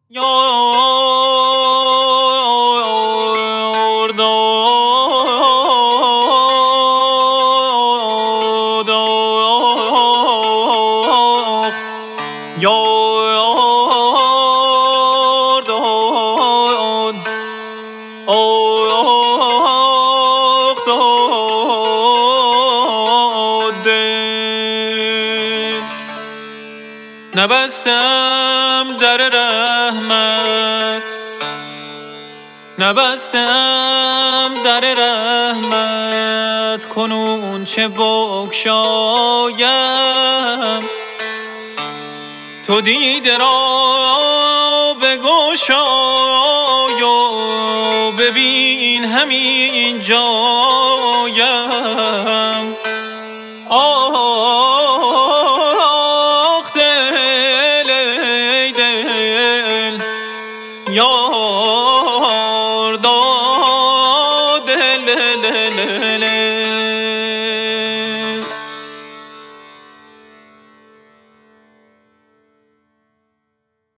یار داد یار داد نبستم در رحمت، نبستم در رحمت، کنون چه بگشایم؟ تو دیده را بگشای و ببین همین جایم. آخ دل ای دل، یار داد دل